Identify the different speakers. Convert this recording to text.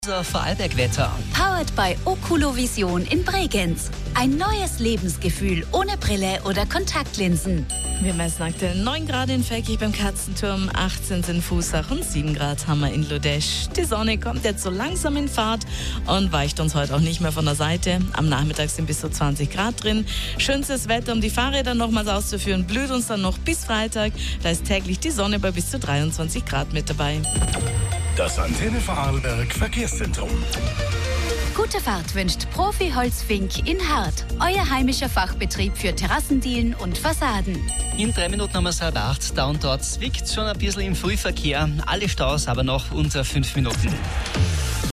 Speaker 1: Unser Vorarlberg-Wetter.
Speaker 2: Powered by Oculovision in Bregenz. Ein neues Lebensgefühl ohne Brille oder Kontaktlinsen.
Speaker 3: Wir messen aktuell 9 Grad in Feckich beim Katzenturm, 18 in Fußach und 7 Grad haben wir in Lodesch. Die Sonne kommt jetzt so langsam in Fahrt und weicht uns heute auch nicht mehr von der Seite. Am Nachmittag sind bis zu 20 Grad drin. Schönstes Wetter, um die Fahrräder nochmals auszuführen, blüht uns dann noch bis Freitag. Da ist täglich die Sonne bei bis zu 23 Grad mit dabei.
Speaker 4: Das Antenne Vorarlberg Verkehrszentrum.
Speaker 2: Gute Fahrt wünscht Profi Holzfink in Hart. Euer heimischer Fachbetrieb für Terrassendielen und Fassaden.
Speaker 1: In 3 Minuten haben wir es 7:30. Da und dort zwickt schon ein bisschen im Frühverkehr. Alle Staus aber noch unter 5 Minuten.